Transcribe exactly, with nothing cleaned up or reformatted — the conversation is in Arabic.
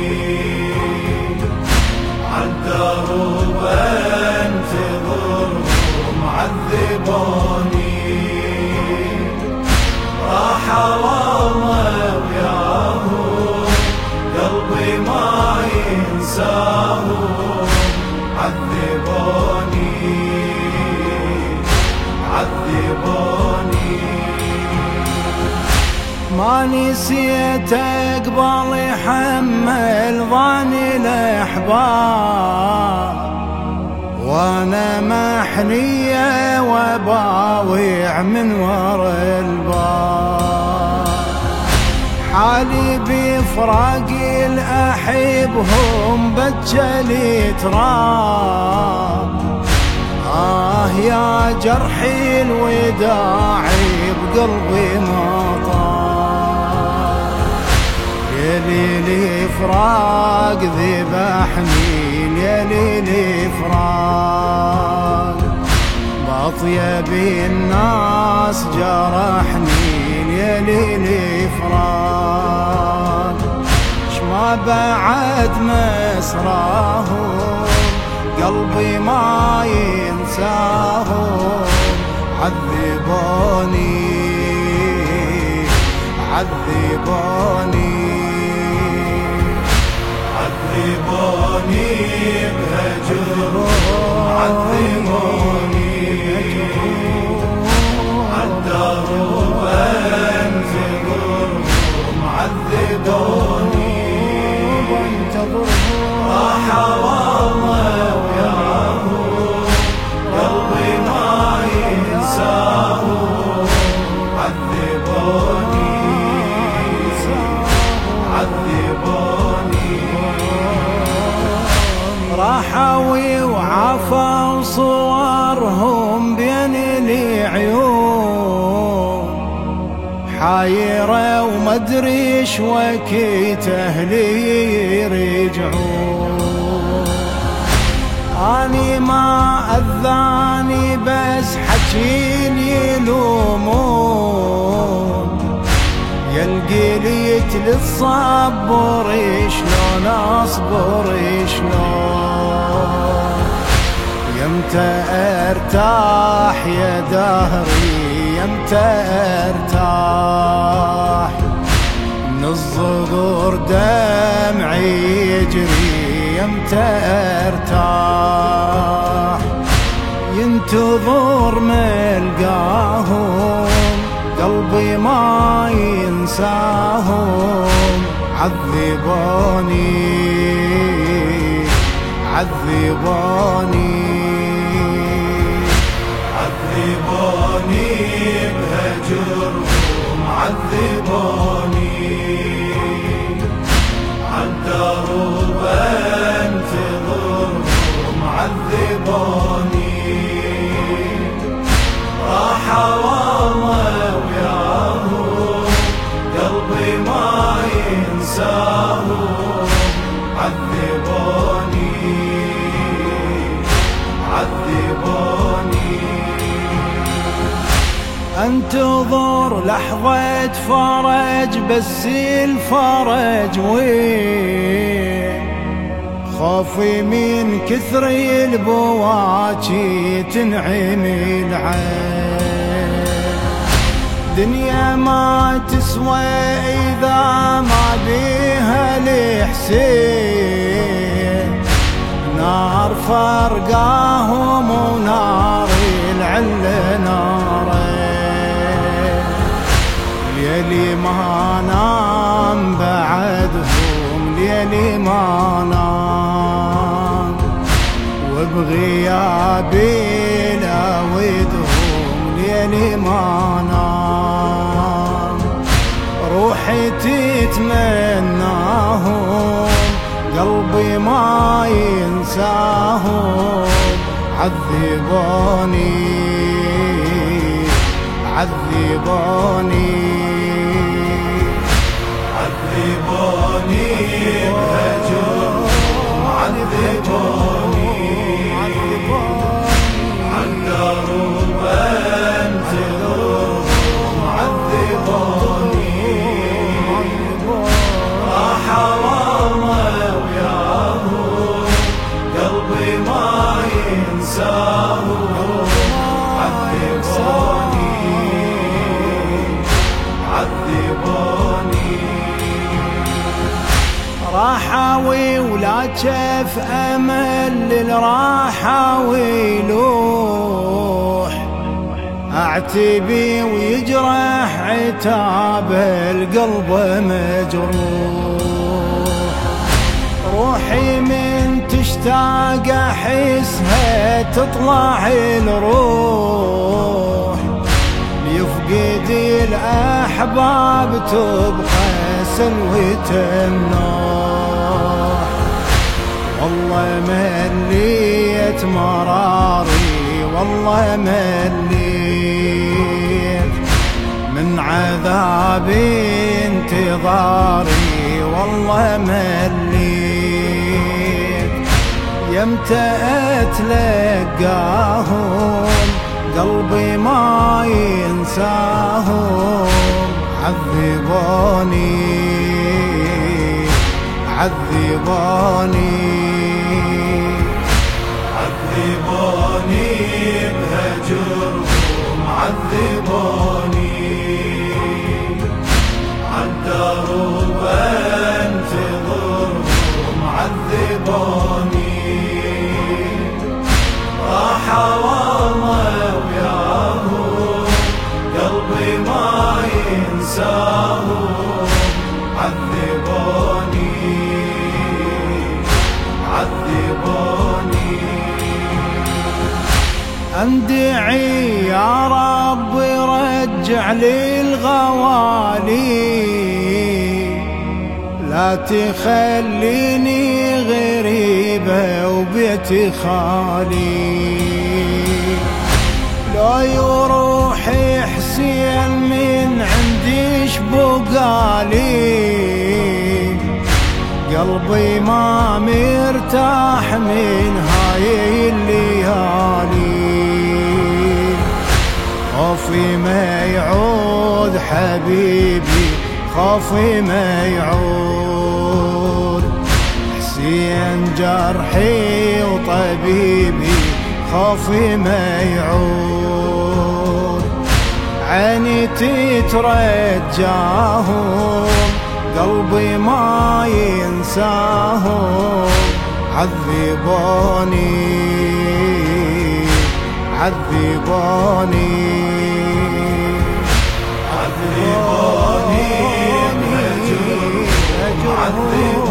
عالدرب انتظرهم عذبوني، راح والله وياهم قلبي ما ينساهم، عذبوني عذبوني. ما نسيت اقبل يحمل ظاني الاحباب، وانا محنية وباويع من ور الباب، حالي بفراق الاحبهم بجلي تراب. آه يا جرحي الوداعي بقلبي مطار، يا ليلي فراق ذبحني، يا ليلي فراق بأطيب الناس جرحني، يا ليلي فراق شما بعد مسراهم قلبي ما ينساهم، عذبوني عذبوني عذبوني بهجرهم، عذبوني عالدرب انتظرهم عذبوني، راح والله وياهم قلبي ما ينساهم، عذبوني عذبوني. راحوا وعفوا صورهم بين العيون، حايرة ومدري ايش وكيت اهلي يرجعون. اني ما اذاني بس حكين يلومون، يا القليت للصبر شلون اصبر شلون، يمتى ارتاح يا دهري يمتى ارتاح، من الصغر دمعي يجري يمتى ارتاح، ينتظر ملقاهم قلبي ما ينساهم، عذبوني عذبوني عذبوني بهجرهم، عذبوني عالدرب انتظرهم عذبوني، راح والله وياهم قلبي ما ينساهم، عذبوني عذبوني. انتظر لحظة فرج بس الفرج وين، خوفي من كثر البواكي تنعمي العين، دنيا ما تسوى إذا ما بيها الحسين، نار فرقاهم ونار العل نارين، ليلي ما نام بعدهم ليلي ما نام، وبغيابي لاودهم ليلي ما نام، روحي تتمناهم قلبي ما ينساهم، عذبوني عذبوني عذبوني بهجرهم، عذبوني عالدرب انتظرهم عذبوني، راح والله راحاوي ولا جف أمل للراحاوي يلوح، أعتبي ويجرح عتاب القلب مجروح. روحي من تشتاق أحسها تطلع الروح، ليفقد الأحباب تبقى سلوة النوح. والله مليت مراري والله مليت من عذاب انتظاري والله مليت. يمتى اتلقاهم قلبي ما ينساهم، عذبوني عذبوني عذبوني بهجرهم، عذبوني عالدرب انتظرهم، عذبوني راح والله وياهم قلبي ما ينساهم، عذبوني عذبوني. اندعي يا رب رجع لي الغوالي، لا تخليني غريبة وبيتي خالي. لو يروح حسين من عنديش بقالي، قلبي ما مرتاح من هاي الليالي. خوفي ما يعود حبيبي، خوفي ما يعود حسين جرحي وطبيبي، خوفي ما يعود. عيني تترجاهم قلبي ما ينساهم، عذبوني عذبوني عذبوني بهجرهم، عذبوني